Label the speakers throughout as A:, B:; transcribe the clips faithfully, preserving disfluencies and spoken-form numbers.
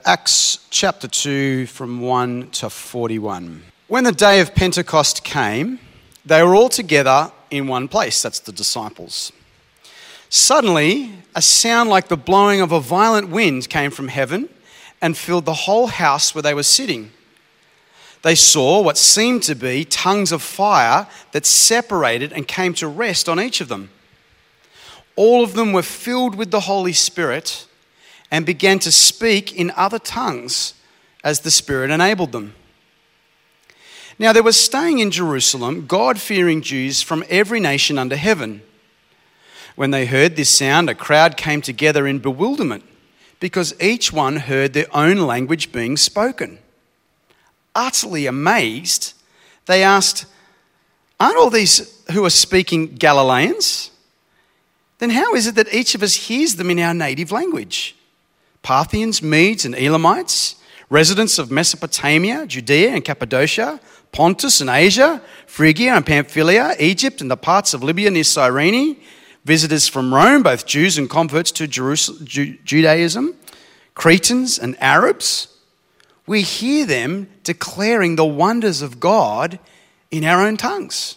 A: Acts chapter two from one to forty-one. When the day of Pentecost came, they were all together in one place. That's the disciples. Suddenly, a sound like the blowing of a violent wind came from heaven and filled the whole house where they were sitting. They saw what seemed to be tongues of fire that separated and came to rest on each of them. All of them were filled with the Holy Spirit and began to speak in other tongues as the Spirit enabled them. Now there were staying in Jerusalem God-fearing Jews from every nation under heaven. When they heard this sound, a crowd came together in bewilderment because each one heard their own language being spoken. Utterly amazed, they asked, "Aren't all these who are speaking Galileans? Then how is it that each of us hears them in our native language? Parthians, Medes and Elamites, residents of Mesopotamia, Judea and Cappadocia, Pontus and Asia, Phrygia and Pamphylia, Egypt and the parts of Libya near Cyrene, visitors from Rome, both Jews and converts to Jerusalem, Ju- Judaism, Cretans and Arabs. We hear them declaring the wonders of God in our own tongues."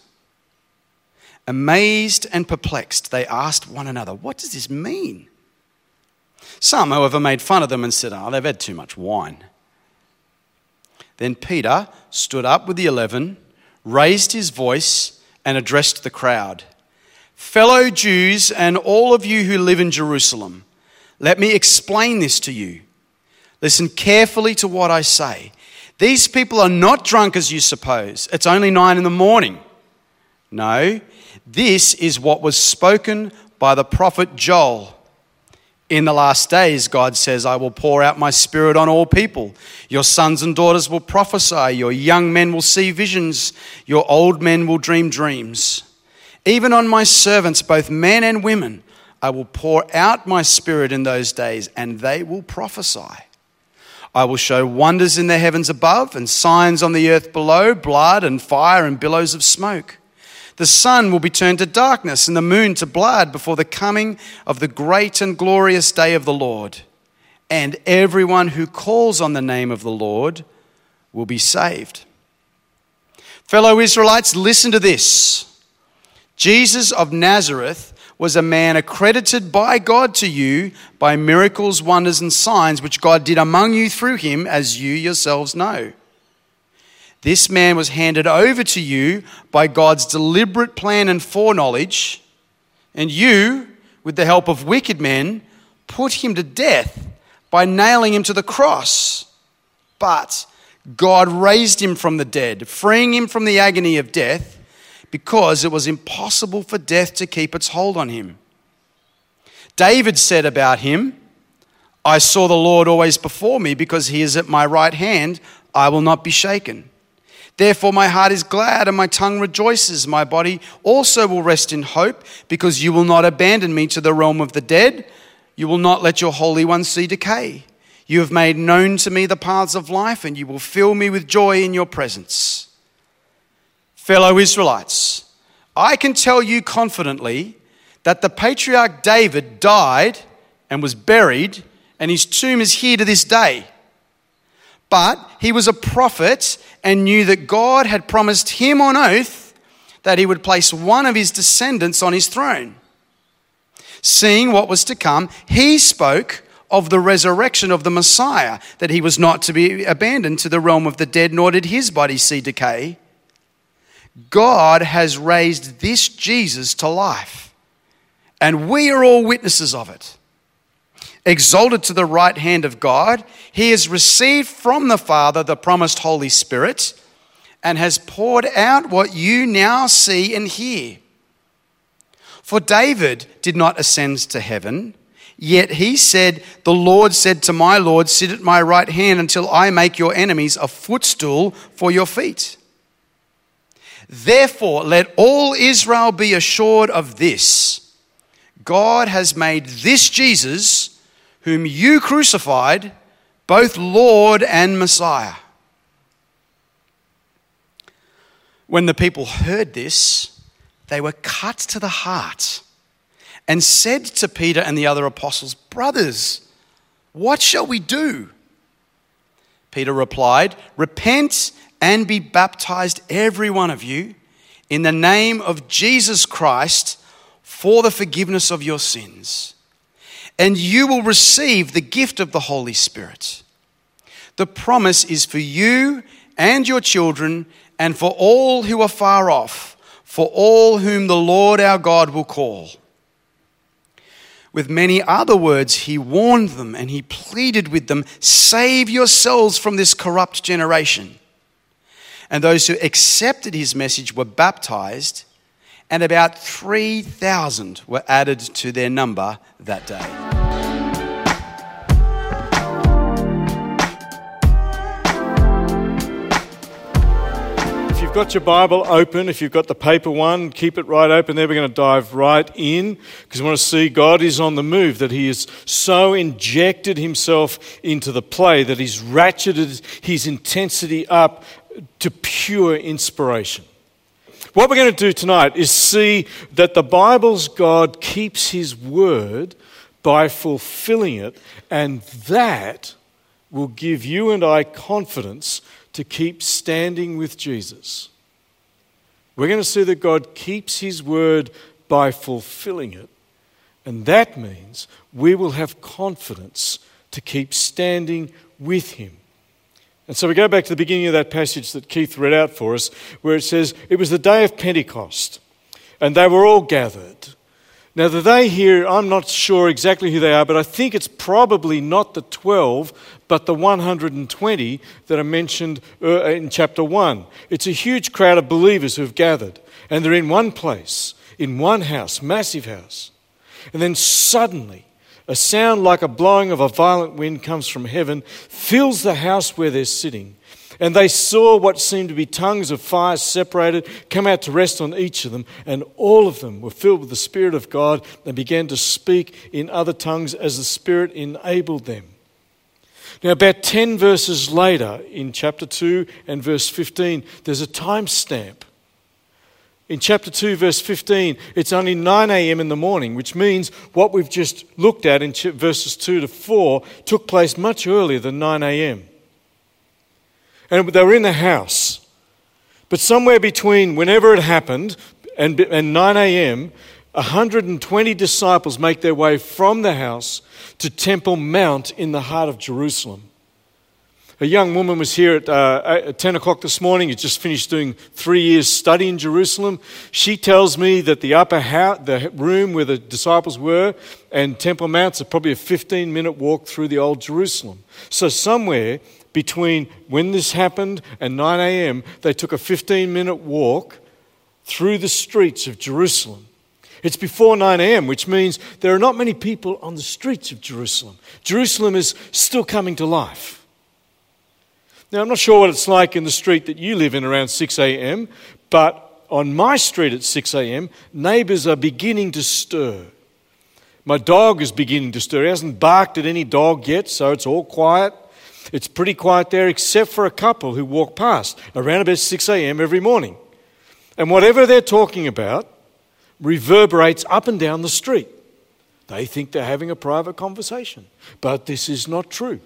A: Amazed and perplexed, they asked one another, "What does this mean?" Some, however, made fun of them and said, "Oh, they've had too much wine." Then Peter stood up with the eleven, raised his voice, and addressed the crowd. "Fellow Jews and all of you who live in Jerusalem, let me explain this to you. Listen carefully to what I say. These people are not drunk as you suppose. It's only nine in the morning. No, this is what was spoken by the prophet Joel. In the last days, God says, I will pour out my spirit on all people. Your sons and daughters will prophesy. Your young men will see visions. Your old men will dream dreams. Even on my servants, both men and women, I will pour out my spirit in those days, and they will prophesy. I will show wonders in the heavens above and signs on the earth below, blood and fire and billows of smoke. The sun will be turned to darkness and the moon to blood before the coming of the great and glorious day of the Lord. And everyone who calls on the name of the Lord will be saved. Fellow Israelites, listen to this. Jesus of Nazareth was a man accredited by God to you by miracles, wonders, and signs which God did among you through him, as you yourselves know. This man was handed over to you by God's deliberate plan and foreknowledge, and you, with the help of wicked men, put him to death by nailing him to the cross. But God raised him from the dead, freeing him from the agony of death, because it was impossible for death to keep its hold on him. David said about him, I saw the Lord always before me, because he is at my right hand, I will not be shaken. Therefore my heart is glad and my tongue rejoices. My body also will rest in hope, because you will not abandon me to the realm of the dead. You will not let your Holy One see decay. You have made known to me the paths of life, and you will fill me with joy in your presence. Fellow Israelites, I can tell you confidently that the patriarch David died and was buried, and his tomb is here to this day. But he was a prophet and knew that God had promised him on oath that he would place one of his descendants on his throne. Seeing what was to come, he spoke of the resurrection of the Messiah, that he was not to be abandoned to the realm of the dead, nor did his body see decay. God has raised this Jesus to life, and we are all witnesses of it. Exalted to the right hand of God, he has received from the Father the promised Holy Spirit and has poured out what you now see and hear. For David did not ascend to heaven, yet he said, the Lord said to my Lord, sit at my right hand until I make your enemies a footstool for your feet. Therefore, let all Israel be assured of this. God has made this Jesus, whom you crucified, both Lord and Messiah. When the people heard this, they were cut to the heart and said to Peter and the other apostles, brothers, what shall we do? Peter replied, "Repent and be baptized, every one of you, in the name of Jesus Christ for the forgiveness of your sins, and you will receive the gift of the Holy Spirit. The promise is for you and your children and for all who are far off, for all whom the Lord our God will call." With many other words, he warned them and he pleaded with them, "Save yourselves from this corrupt generation." And those who accepted his message were baptized, and about three thousand were added to their number that day.
B: If you've got your Bible open, if you've got the paper one, keep it right open there. We're going to dive right in because we want to see God is on the move, that he has so injected himself into the play that he's ratcheted his intensity up to pure inspiration. What we're going to do tonight is see that the Bible's God keeps his word by fulfilling it, and that will give you and I confidence to keep standing with Jesus. We're going to see that God keeps his word by fulfilling it, and that means we will have confidence to keep standing with him. And so we go back to the beginning of that passage that Keith read out for us, where it says, it was the day of Pentecost, and they were all gathered. Now the they here, I'm not sure exactly who they are, but I think it's probably not the twelve, but the one hundred twenty that are mentioned in chapter one. It's a huge crowd of believers who've gathered, and they're in one place, in one house, massive house. And then suddenly, a sound like a blowing of a violent wind comes from heaven, fills the house where they're sitting. And they saw what seemed to be tongues of fire separated, come out to rest on each of them. And all of them were filled with the Spirit of God and began to speak in other tongues as the Spirit enabled them. Now, about ten verses later, in chapter two and verse fifteen, there's a time stamp. In chapter two, verse fifteen, it's only nine a.m. in the morning, which means what we've just looked at in verses two to four took place much earlier than nine a.m. And they were in the house. But somewhere between whenever it happened and, and nine a.m., one hundred twenty disciples make their way from the house to Temple Mount in the heart of Jerusalem. A young woman was here at, uh, at ten o'clock this morning. Had just finished doing three years study in Jerusalem. She tells me that the upper house, the room where the disciples were, and Temple Mount's are probably a fifteen-minute walk through the old Jerusalem. So somewhere between when this happened and nine a.m., they took a fifteen-minute walk through the streets of Jerusalem. It's before nine a.m., which means there are not many people on the streets of Jerusalem. Jerusalem is still coming to life. Now, I'm not sure what it's like in the street that you live in around six a.m., but on my street at six a.m., neighbours are beginning to stir. My dog is beginning to stir. He hasn't barked at any dog yet, so it's all quiet. It's pretty quiet there, except for a couple who walk past around about six a.m. every morning. And whatever they're talking about reverberates up and down the street. They think they're having a private conversation, but this is not true.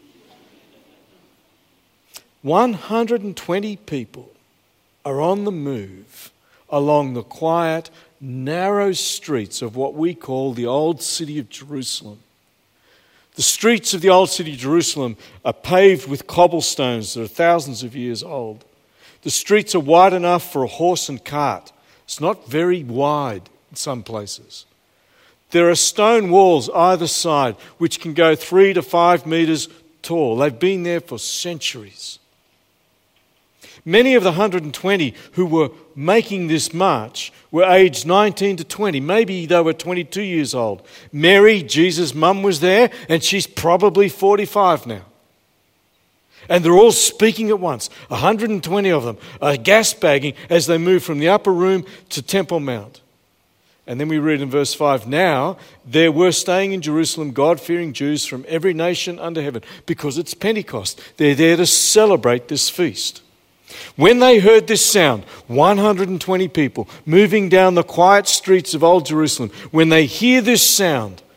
B: one hundred twenty people are on the move along the quiet, narrow streets of what we call the old city of Jerusalem. The streets of the old city of Jerusalem are paved with cobblestones that are thousands of years old. The streets are wide enough for a horse and cart. It's not very wide in some places. There are stone walls either side which can go three to five metres tall. They've been there for centuries. Many of the one hundred twenty who were making this march were aged nineteen to twenty. Maybe they were twenty-two years old. Mary, Jesus' mum, was there, and she's probably forty-five now. And they're all speaking at once. one hundred twenty of them are gas-bagging as they move from the upper room to Temple Mount. And then we read in verse five, now there were staying in Jerusalem God-fearing Jews from every nation under heaven, because it's Pentecost. They're there to celebrate this feast. When they heard this sound, one hundred twenty people moving down the quiet streets of old Jerusalem, when they hear this sound,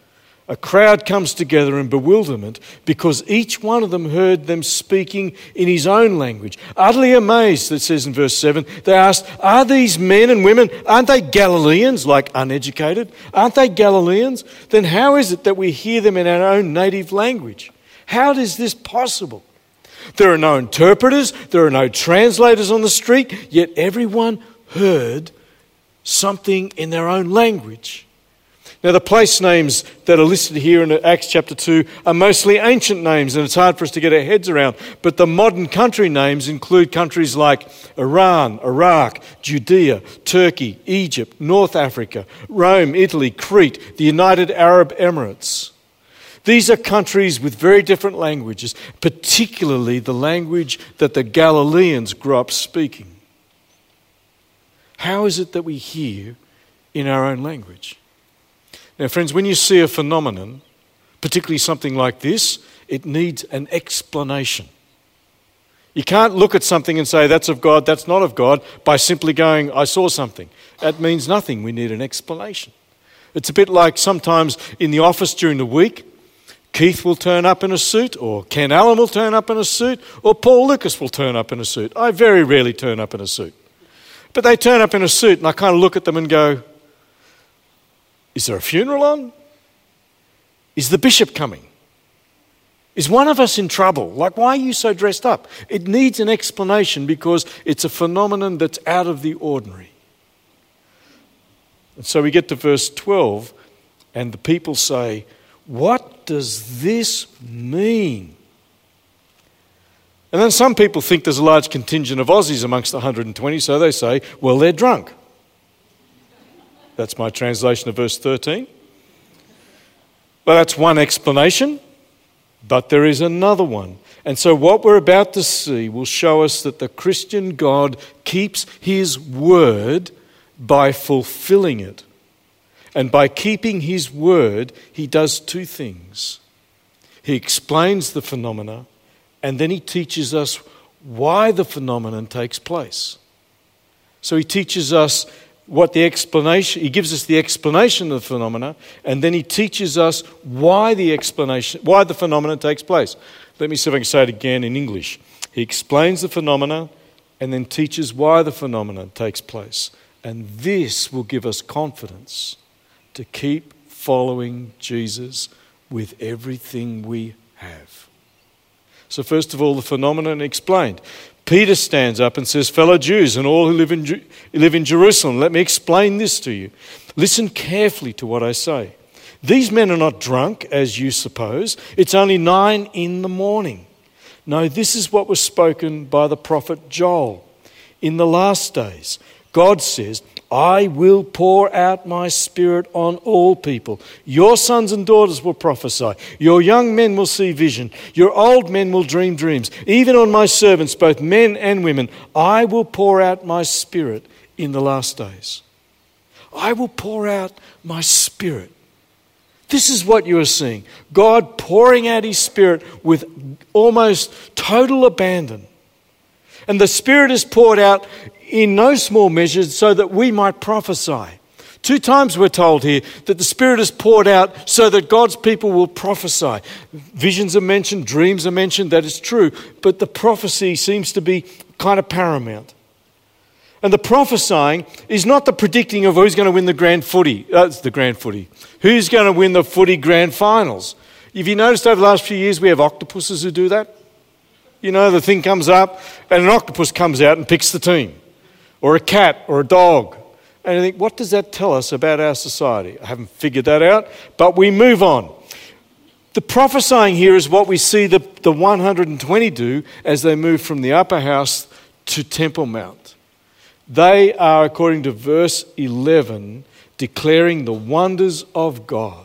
B: A crowd comes together in bewilderment because each one of them heard them speaking in his own language. Utterly amazed, it says in verse seven, they asked, are these men and women, aren't they Galileans, like uneducated? Aren't they Galileans? Then how is it that we hear them in our own native language? How is this possible? There are no interpreters, there are no translators on the street, yet everyone heard something in their own language. Now, the place names that are listed here in Acts chapter two are mostly ancient names, and it's hard for us to get our heads around. But the modern country names include countries like Iran, Iraq, Judea, Turkey, Egypt, North Africa, Rome, Italy, Crete, the United Arab Emirates. These are countries with very different languages, particularly the language that the Galileans grew up speaking. How is it that we hear in our own language? Now, friends, when you see a phenomenon, particularly something like this, it needs an explanation. You can't look at something and say, that's of God, that's not of God, by simply going, I saw something. That means nothing. We need an explanation. It's a bit like sometimes in the office during the week, Keith will turn up in a suit, or Ken Allen will turn up in a suit, or Paul Lucas will turn up in a suit. I very rarely turn up in a suit. But they turn up in a suit and I kind of look at them and go, is there a funeral on? Is the bishop coming? Is one of us in trouble? Like, why are you so dressed up? It needs an explanation because it's a phenomenon that's out of the ordinary. And so we get to verse twelve and the people say, what does this mean? And then some people think there's a large contingent of Aussies amongst the one hundred twenty, so they say, well, they're drunk. That's my translation of verse thirteen. Well, that's one explanation, but there is another one. And so what we're about to see will show us that the Christian God keeps his word by fulfilling it. And by keeping his word, he does two things. He explains the phenomena, and then he teaches us why the phenomenon takes place. So he teaches us what the explanation, he gives us the explanation of the phenomena, and then he teaches us why the explanation, why the phenomenon takes place. Let me see if I can say it again in English. He explains the phenomena and then teaches why the phenomenon takes place. And this will give us confidence to keep following Jesus with everything we have. So first of all, the phenomenon explained. Peter stands up and says, fellow Jews and all who live in, live in Jerusalem, let me explain this to you. Listen carefully to what I say. These men are not drunk, as you suppose. It's only nine in the morning. No, this is what was spoken by the prophet Joel. In the last days, God says, I will pour out my spirit on all people. Your sons and daughters will prophesy. Your young men will see vision. Your old men will dream dreams. Even on my servants, both men and women, I will pour out my spirit in the last days. I will pour out my spirit. This is what you are seeing. God pouring out his spirit with almost total abandon. And the spirit is poured out in no small measure so that we might prophesy. Two times we're told here that the Spirit is poured out so that God's people will prophesy. Visions are mentioned, dreams are mentioned, that is true, but the prophecy seems to be kind of paramount. And the prophesying is not the predicting of who's going to win the grand footy. That's uh, the grand footy. Who's going to win the footy grand finals? Have you noticed over the last few years we have octopuses who do that? You know, the thing comes up and an octopus comes out and picks the team. Or a cat, or a dog. And I think, what does that tell us about our society? I haven't figured that out, but we move on. The prophesying here is what we see the, the one hundred twenty do as they move from the upper house to Temple Mount. They are, according to verse eleven, declaring the wonders of God.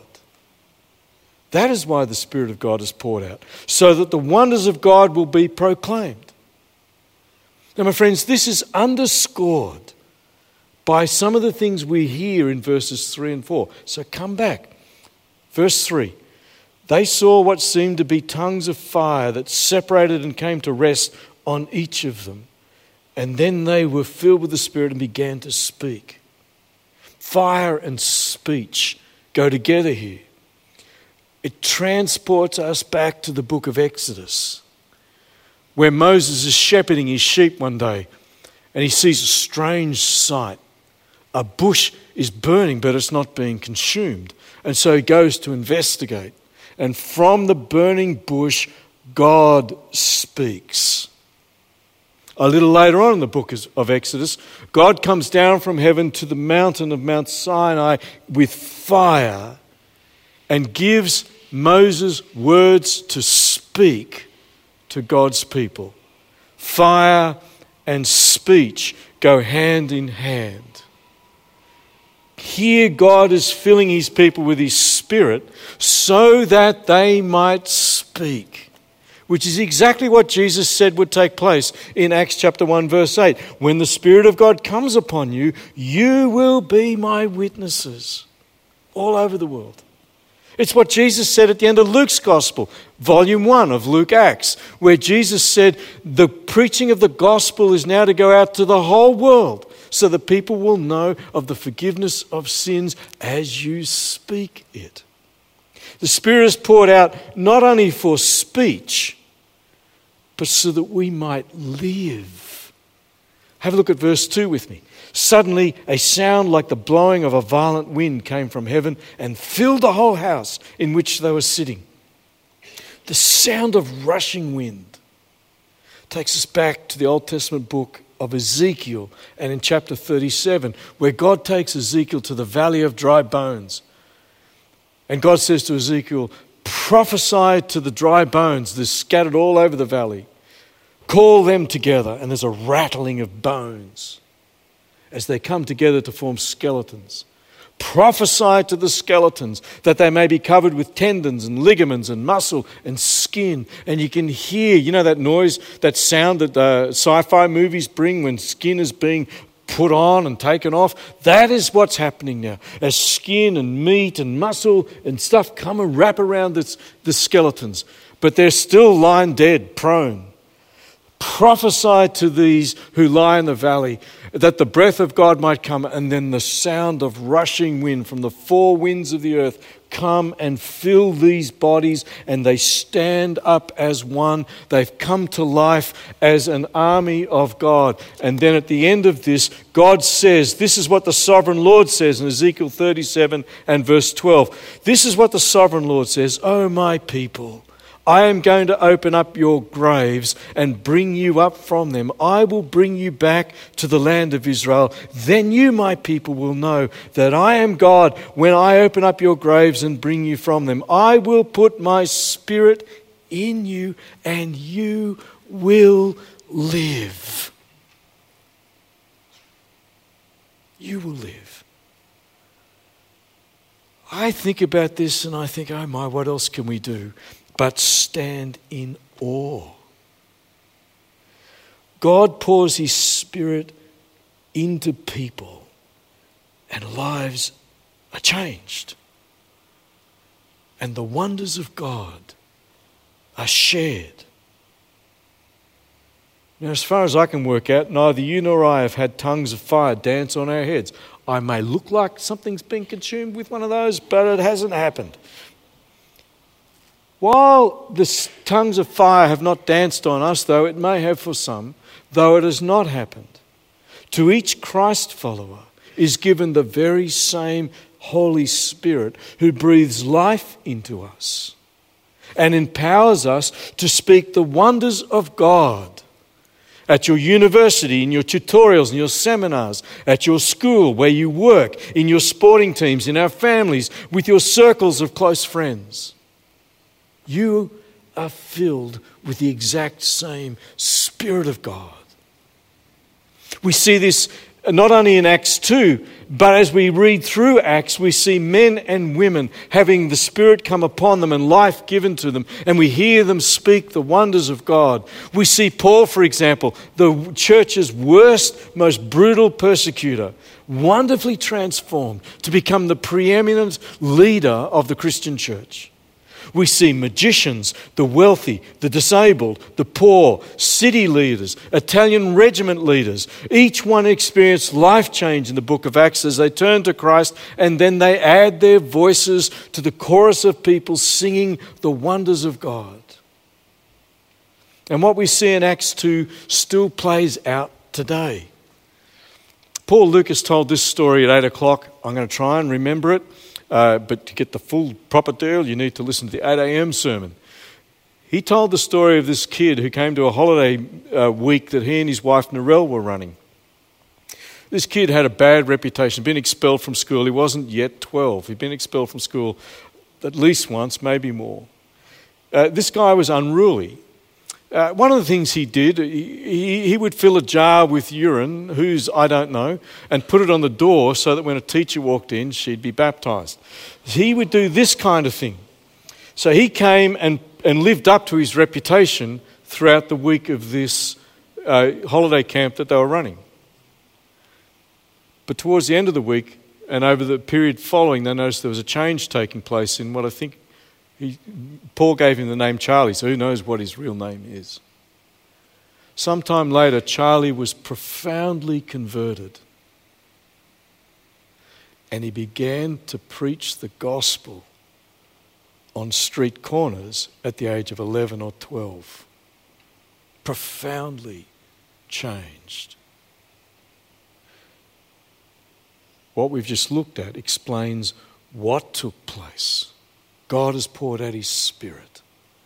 B: That is why the Spirit of God is poured out, so that the wonders of God will be proclaimed. Now, my friends, this is underscored by some of the things we hear in verses three and four. So come back. Verse three. They saw what seemed to be tongues of fire that separated and came to rest on each of them. And then they were filled with the Spirit and began to speak. Fire and speech go together here. it transports us back to the book of Exodus, where Moses is shepherding his sheep one day and he sees a strange sight. A bush is burning, but it's not being consumed. And so he goes to investigate. And from the burning bush, God speaks. A little later on in the book of Exodus, God comes down from heaven to the mountain of Mount Sinai with fire and gives Moses words to speak to God's people. Fire and speech go hand in hand. Here God is filling his people with his Spirit so that they might speak, which is exactly what Jesus said would take place in Acts chapter one verse eight. When the Spirit of God comes upon you, you will be my witnesses all over the world. It's what Jesus said at the end of Luke's Gospel, volume one of Luke Acts, where Jesus said the preaching of the gospel is now to go out to the whole world so that people will know of the forgiveness of sins as you speak it. The Spirit is poured out not only for speech, but so that we might live. Have a look at verse two with me. Suddenly, a sound like the blowing of a violent wind came from heaven and filled the whole house in which they were sitting. The sound of rushing wind takes us back to the Old Testament book of Ezekiel, and in chapter thirty-seven, where God takes Ezekiel to the valley of dry bones. And God says to Ezekiel, prophesy to the dry bones that are scattered all over the valley. Call them together, and there's a rattling of bones as they come together to form skeletons. Prophesy to the skeletons that they may be covered with tendons and ligaments and muscle and skin. And you can hear, you know that noise, that sound that uh, sci-fi movies bring when skin is being put on and taken off? That is what's happening now. As skin and meat and muscle and stuff come and wrap around this, the skeletons. But they're still lying dead, prone. Prophesy to these who lie in the valley that the breath of God might come, and then the sound of rushing wind from the four winds of the earth come and fill these bodies, and they stand up as one. They've come to life as an army of God. And then at the end of this, God says, this is what the sovereign Lord says in Ezekiel thirty-seven and verse twelve. This is what the sovereign Lord says, "O my people, I am going to open up your graves and bring you up from them. I will bring you back to the land of Israel. Then you, my people, will know that I am God when I open up your graves and bring you from them. I will put my Spirit in you and you will live." You will live. I think about this and I think, oh my, what else can we do but stand in awe? God pours his Spirit into people and lives are changed. And the wonders of God are shared. Now, as far as I can work out, neither you nor I have had tongues of fire dance on our heads. I may look like something's been consumed with one of those, but it hasn't happened. While the tongues of fire have not danced on us, though it may have for some, though it has not happened, to each Christ follower is given the very same Holy Spirit who breathes life into us and empowers us to speak the wonders of God. At your university, in your tutorials, in your seminars, at your school, where you work, in your sporting teams, in our families, with your circles of close friends. You are filled with the exact same Spirit of God. We see this not only in Acts two, but as we read through Acts, we see men and women having the Spirit come upon them and life given to them, and we hear them speak the wonders of God. We see Paul, for example, the church's worst, most brutal persecutor, wonderfully transformed to become the preeminent leader of the Christian church. We see magicians, the wealthy, the disabled, the poor, city leaders, Italian regiment leaders. Each one experienced life change in the book of Acts as they turn to Christ, and then they add their voices to the chorus of people singing the wonders of God. And what we see in Acts two still plays out today. Paul Lucas told this story at eight o'clock. I'm going to try and remember it, uh, but to get the full proper deal, you need to listen to the eight a.m. sermon. He told the story of this kid who came to a holiday uh, week that he and his wife Narelle were running. This kid had a bad reputation, been expelled from school. He wasn't yet twelve. He'd been expelled from school at least once, maybe more. Uh, this guy was unruly. Uh, one of the things he did, he, he would fill a jar with urine, whose I don't know, and put it on the door so that when a teacher walked in, she'd be baptised. He would do this kind of thing. So he came and, and lived up to his reputation throughout the week of this uh, holiday camp that they were running. But towards the end of the week, and over the period following, they noticed there was a change taking place in what I think He, Paul gave him the name Charlie, so who knows what his real name is. Sometime later, Charlie was profoundly converted. And he began to preach the gospel on street corners at the age of eleven or twelve. Profoundly changed. What we've just looked at explains what took place. God has poured out his Spirit.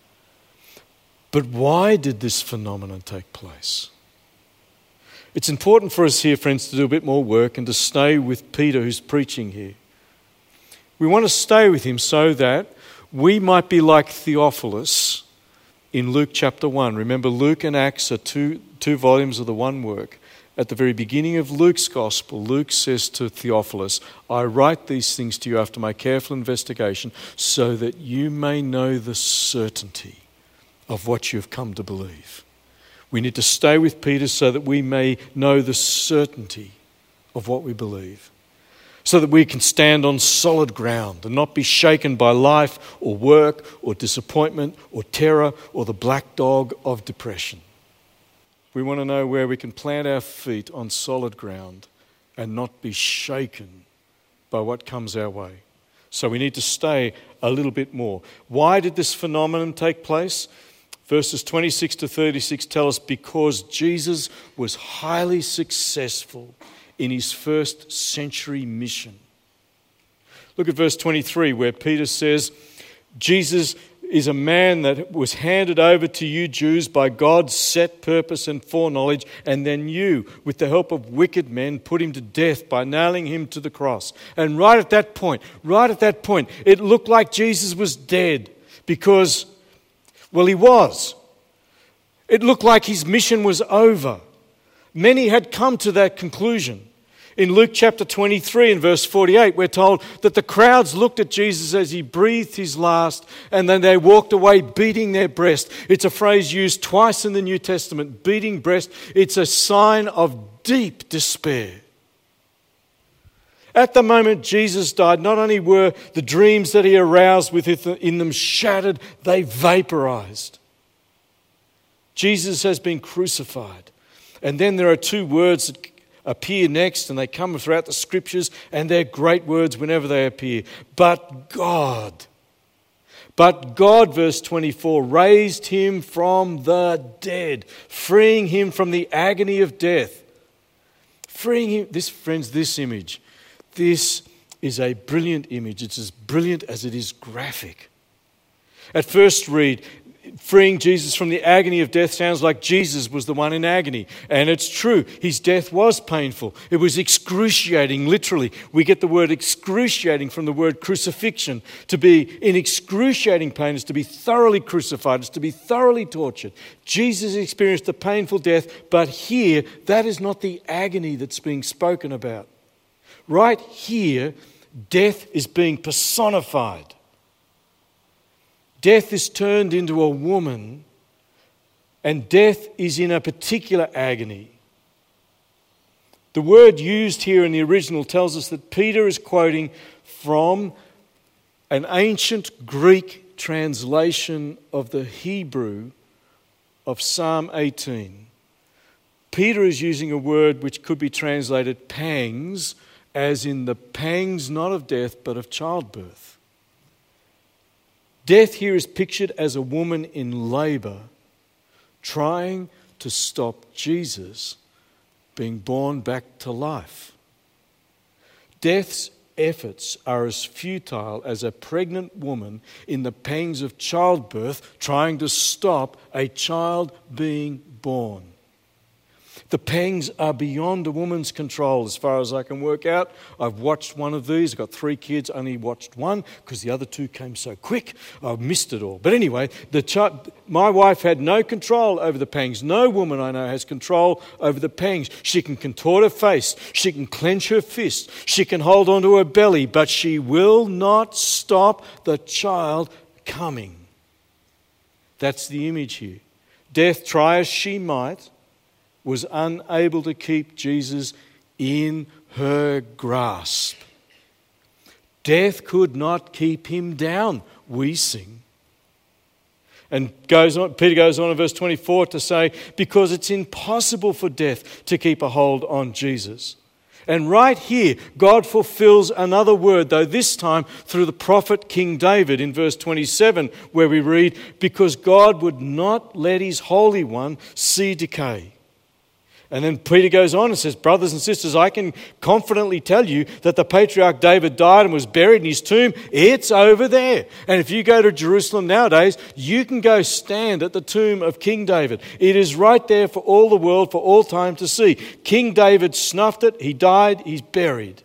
B: But why did this phenomenon take place? It's important for us here, friends, to do a bit more work and to stay with Peter who's preaching here. We want to stay with him so that we might be like Theophilus in Luke chapter one. Remember, Luke and Acts are two, two volumes of the one work. At the very beginning of Luke's gospel, Luke says to Theophilus, I write these things to you after my careful investigation so that you may know the certainty of what you have come to believe. We need to stay with Peter so that we may know the certainty of what we believe, so that we can stand on solid ground and not be shaken by life or work or disappointment or terror or the black dog of depression. We want to know where we can plant our feet on solid ground and not be shaken by what comes our way. So we need to stay a little bit more. Why did this phenomenon take place? Verses twenty-six to thirty-six tell us because Jesus was highly successful in his first century mission. Look at verse twenty-three where Peter says, Jesus is a man that was handed over to you Jews by God's set purpose and foreknowledge, and then you, with the help of wicked men, put him to death by nailing him to the cross. And right at that point, right at that point, it looked like Jesus was dead because, well, he was. It looked like his mission was over. Many had come to that conclusion. In Luke chapter twenty-three and verse forty-eight, we're told that the crowds looked at Jesus as he breathed his last and then they walked away beating their breast. It's a phrase used twice in the New Testament, beating breast. It's a sign of deep despair. At the moment Jesus died, not only were the dreams that he aroused within them shattered, they vaporized. Jesus has been crucified. And then there are two words that appear next, and they come throughout the scriptures, and they're great words whenever they appear. But God, but God, verse twenty-four, raised him from the dead, freeing him from the agony of death. Freeing him, this, friends, this image, this is a brilliant image. It's as brilliant as it is graphic. At first read, freeing Jesus from the agony of death sounds like Jesus was the one in agony. And it's true. His death was painful. It was excruciating, literally. We get the word excruciating from the word crucifixion. To be in excruciating pain is to be thoroughly crucified. It's to be thoroughly tortured. Jesus experienced a painful death, but here, that is not the agony that's being spoken about. Right here, death is being personified. Death is turned into a woman, and death is in a particular agony. The word used here in the original tells us that Peter is quoting from an ancient Greek translation of the Hebrew of Psalm eighteen, Peter is using a word which could be translated pangs, as in the pangs not of death but of childbirth. Death here is pictured as a woman in labour trying to stop Jesus being born back to life. Death's efforts are as futile as a pregnant woman in the pangs of childbirth trying to stop a child being born. The pangs are beyond a woman's control as far as I can work out. I've watched one of these. I've got three kids, only watched one because the other two came so quick. I missed it all. But anyway, the child, my wife had no control over the pangs. No woman I know has control over the pangs. She can contort her face. She can clench her fist. She can hold onto her belly, but she will not stop the child coming. That's the image here. Death, try as she might, was unable to keep Jesus in her grasp. Death could not keep him down, we sing. And goes on, Peter goes on in verse twenty-four to say, because it's impossible for death to keep a hold on Jesus. And right here, God fulfills another word, though this time through the prophet King David in verse twenty-seven, where we read, because God would not let his Holy One see decay. And then Peter goes on and says, brothers and sisters, I can confidently tell you that the patriarch David died and was buried in his tomb. It's over there. And if you go to Jerusalem nowadays, you can go stand at the tomb of King David. It is right there for all the world, for all time to see. King David snuffed it. He died. He's buried.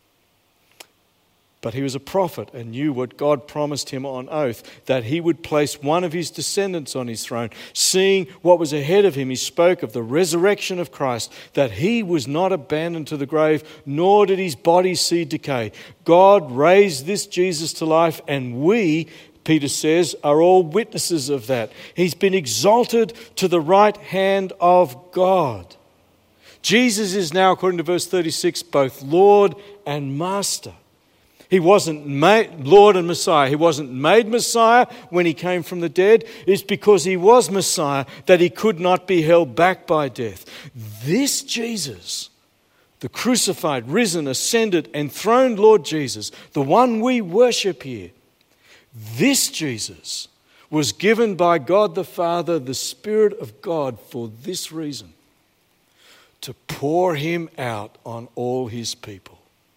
B: But he was a prophet and knew what God promised him on oath, that he would place one of his descendants on his throne. Seeing what was ahead of him, he spoke of the resurrection of Christ, that he was not abandoned to the grave, nor did his body see decay. God raised this Jesus to life, and we, Peter says, are all witnesses of that. He's been exalted to the right hand of God. Jesus is now, according to verse thirty-six, both Lord and Master. He wasn't made Lord and Messiah. He wasn't made Messiah when he came from the dead. It's because he was Messiah that he could not be held back by death. This Jesus, the crucified, risen, ascended, enthroned Lord Jesus, the one we worship here, this Jesus was given by God the Father, the Spirit of God, for this reason, to pour him out on all his people.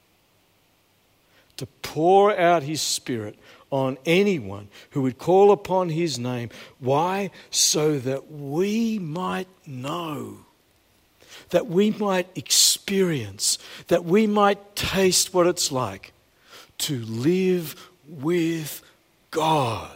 B: To pour out his Spirit on anyone who would call upon his name. Why? So that we might know, that we might experience, that we might taste what it's like to live with God.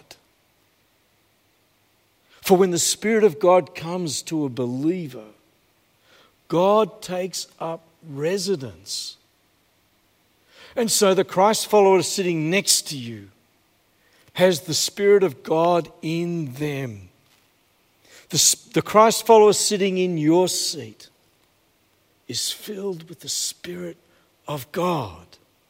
B: For when the Spirit of God comes to a believer, God takes up residence. And so the Christ follower sitting next to you has the Spirit of God in them. The, the Christ follower sitting in your seat is filled with the Spirit of God.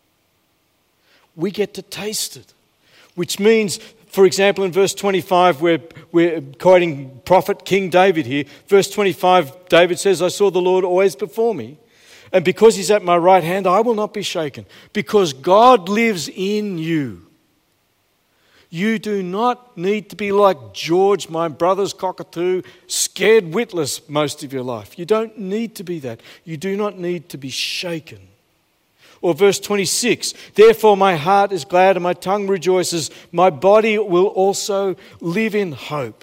B: We get to taste it, which means, for example, in verse twenty-five, we're, we're quoting prophet King David here. Verse twenty-five, David says, I saw the Lord always before me. And because he's at my right hand, I will not be shaken. Because God lives in you. You do not need to be like George, my brother's cockatoo, scared witless most of your life. You don't need to be that. You do not need to be shaken. Or verse twenty-six, therefore my heart is glad and my tongue rejoices. My body will also live in hope.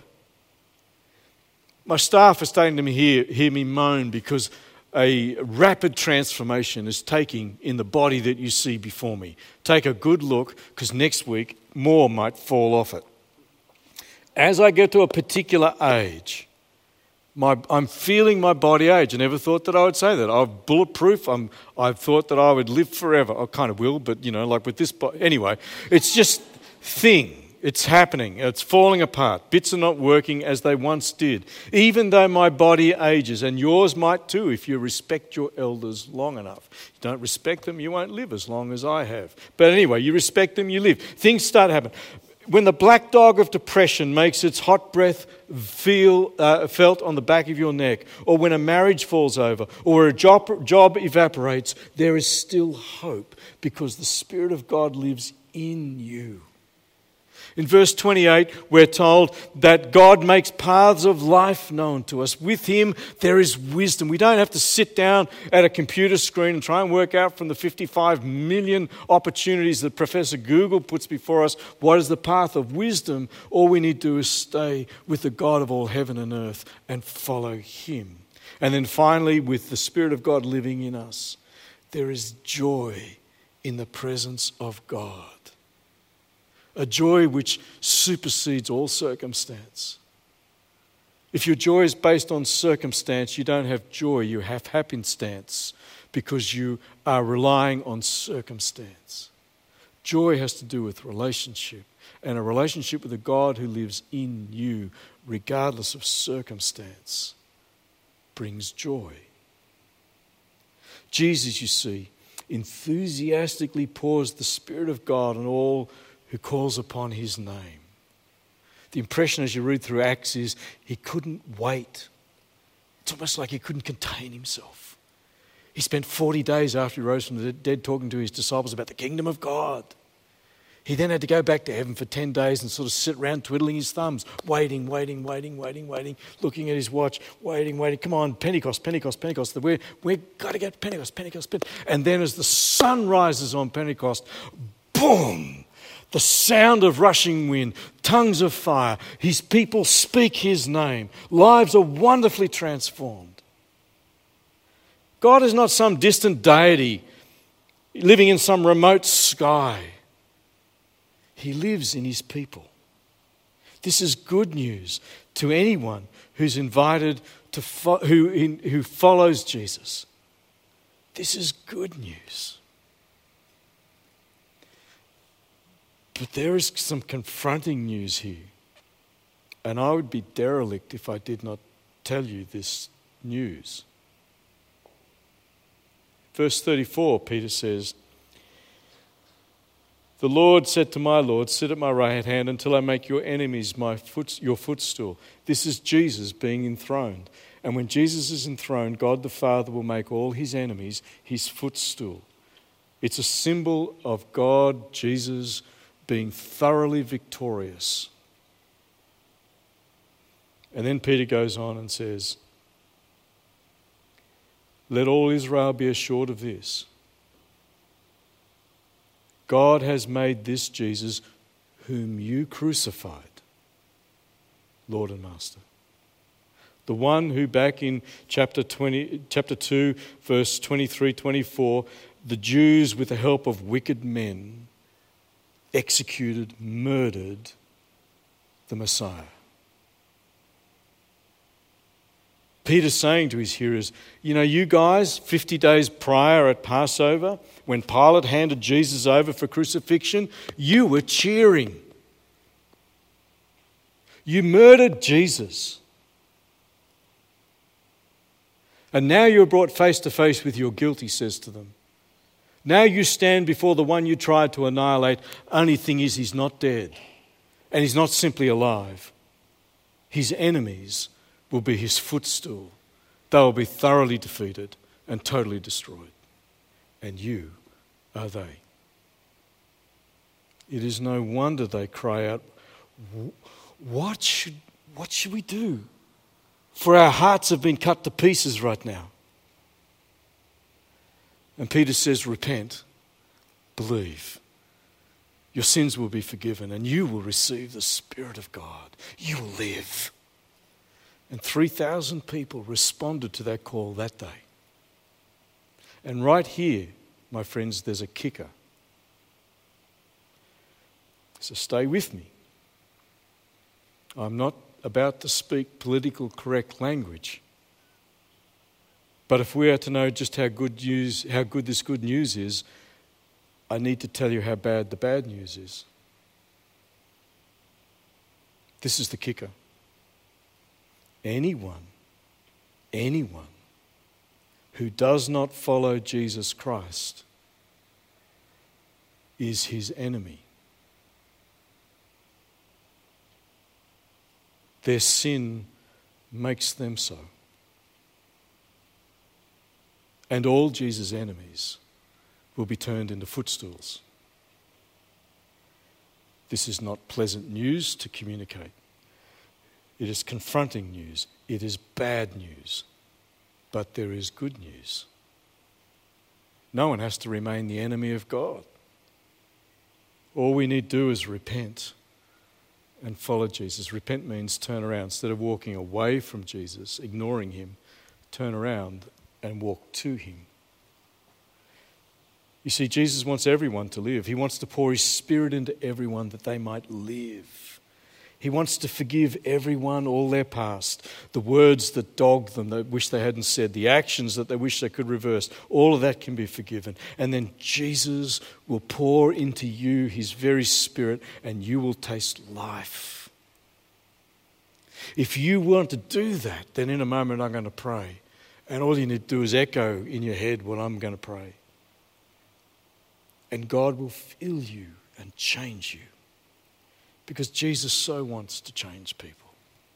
B: My staff are starting to hear, hear me moan because a rapid transformation is taking in the body that you see before me. Take a good look, because next week more might fall off it. As I get to a particular age, my, I'm feeling my body age. I never thought that I would say that. I'm bulletproof. I'm, I've thought that I would live forever. I kind of will, but you know, like with this body. Anyway, it's just thing. It's happening. It's falling apart. Bits are not working as they once did. Even though my body ages, and yours might too if you respect your elders long enough. You don't respect them, you won't live as long as I have. But anyway, you respect them, you live. Things start happening. when the black dog of depression makes its hot breath feel uh, felt on the back of your neck, or when a marriage falls over, or a job, job evaporates, there is still hope because the Spirit of God lives in you. In verse twenty-eight, we're told that God makes paths of life known to us. With Him, there is wisdom. We don't have to sit down at a computer screen and try and work out from the fifty-five million opportunities that Professor Google puts before us what is the path of wisdom. All we need to do is stay with the God of all heaven and earth and follow Him. And then finally, with the Spirit of God living in us, there is joy in the presence of God. A joy which supersedes all circumstance. If your joy is based on circumstance, you don't have joy, you have happenstance because you are relying on circumstance. Joy has to do with relationship, and a relationship with a God who lives in you, regardless of circumstance, brings joy. Jesus, you see, enthusiastically pours the Spirit of God on all who calls upon His name. The impression as you read through Acts is He couldn't wait. It's almost like He couldn't contain Himself. He spent forty days after He rose from the dead talking to His disciples about the kingdom of God. He then had to go back to heaven for ten days and sort of sit around twiddling his thumbs, waiting, waiting, waiting, waiting, waiting, looking at his watch, waiting, waiting. Come on, Pentecost, Pentecost, Pentecost. We're, we've got to get Pentecost, Pentecost, Pentecost. And then as the sun rises on Pentecost, boom! The sound of rushing wind, tongues of fire. His people speak His name. Lives are wonderfully transformed. God is not some distant deity living in some remote sky. He lives in His people. This is good news to anyone who's invited to fo- who, in, who follows Jesus. This is good news. But there is some confronting news here. And I would be derelict if I did not tell you this news. Verse thirty-four, Peter says, "The Lord said to my Lord, sit at my right hand until I make your enemies my foot, your footstool." This is Jesus being enthroned. And when Jesus is enthroned, God the Father will make all His enemies His footstool. It's a symbol of God, Jesus, being thoroughly victorious. And then Peter goes on and says, "Let all Israel be assured of this. God has made this Jesus, whom you crucified, Lord and Master." The one who back in chapter twenty, chapter two, verse twenty-three, twenty-four, the Jews with the help of wicked men executed, murdered the Messiah. Peter's saying to his hearers, you know, you guys, fifty days prior at Passover, when Pilate handed Jesus over for crucifixion, you were cheering. You murdered Jesus. And now you're brought face to face with your guilt, he says to them. Now you stand before the one you tried to annihilate. Only thing is, he's not dead. And he's not simply alive. His enemies will be his footstool. They will be thoroughly defeated and totally destroyed. And you are they. It is no wonder they cry out, what should, what should we do? For our hearts have been cut to pieces right now. And Peter says, repent, believe. Your sins will be forgiven and you will receive the Spirit of God. You will live. And three thousand people responded to that call that day. And right here, my friends, there's a kicker. So stay with me. I'm not about to speak political correct language. But if we are to know just how good news, how good this good news is, I need to tell you how bad the bad news is. This is the kicker. Anyone, anyone who does not follow Jesus Christ is his enemy. Their sin makes them so. And all Jesus' enemies will be turned into footstools. This is not pleasant news to communicate. It is confronting news. It is bad news. But there is good news. No one has to remain the enemy of God. All we need to do is repent and follow Jesus. Repent means turn around. Instead of walking away from Jesus, ignoring him, turn around and walk to him. You see, Jesus wants everyone to live. He wants to pour his Spirit into everyone that they might live. He wants to forgive everyone all their past, the words that dog them, they wish they hadn't said, the actions that they wish they could reverse. All of that can be forgiven. And then Jesus will pour into you his very Spirit and you will taste life. If you want to do that, then in a moment I'm going to pray. And all you need to do is echo in your head what I'm going to pray. And God will fill you and change you. Because Jesus so wants to change people.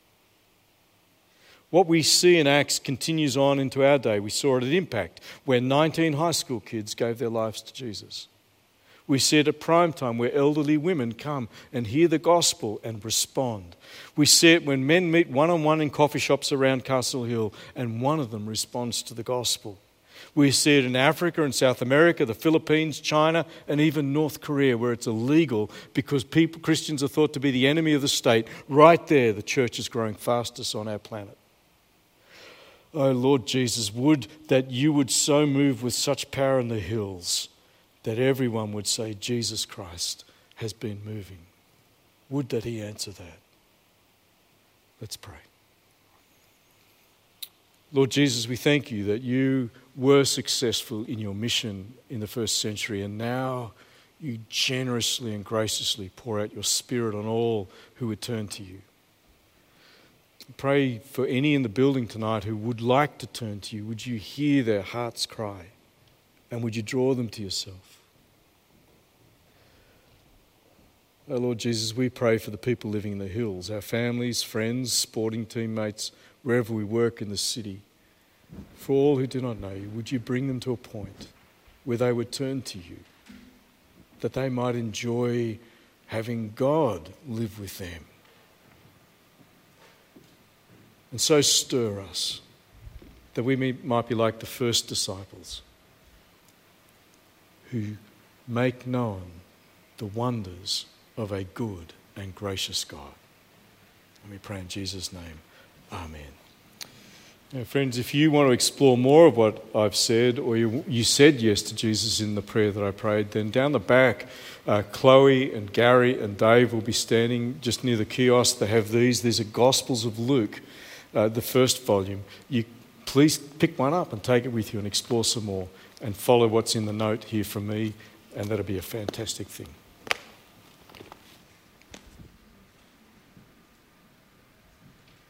B: What we see in Acts continues on into our day. We saw it at Impact, where nineteen high school kids gave their lives to Jesus. We see it at Prime Time, where elderly women come and hear the gospel and respond. We see it when men meet one-on-one in coffee shops around Castle Hill and one of them responds to the gospel. We see it in Africa and South America, the Philippines, China, and even North Korea, where it's illegal because people, Christians are thought to be the enemy of the state. Right there, the church is growing fastest on our planet. Oh, Lord Jesus, would that you would so move with such power in the hills that everyone would say, Jesus Christ has been moving. Would that he answer that. Let's pray. Lord Jesus, we thank you that you were successful in your mission in the first century, and now you generously and graciously pour out your Spirit on all who would turn to you. I pray for any in the building tonight who would like to turn to you. Would you hear their hearts cry, and would you draw them to yourself? Oh Lord Jesus, we pray for the people living in the hills, our families, friends, sporting teammates, wherever we work in the city. For all who do not know you, would you bring them to a point where they would turn to you, that they might enjoy having God live with them. And so stir us, that we may, might be like the first disciples who make known the wonders of a good and gracious God. And we pray in Jesus' name. Amen. Now, friends, if you want to explore more of what I've said, or you, you said yes to Jesus in the prayer that I prayed, then down the back, uh, Chloe and Gary and Dave will be standing just near the kiosk. They have these. These are Gospels of Luke, uh, the first volume. You please pick one up and take it with you and explore some more and follow what's in the note here from me, and that'll be a fantastic thing.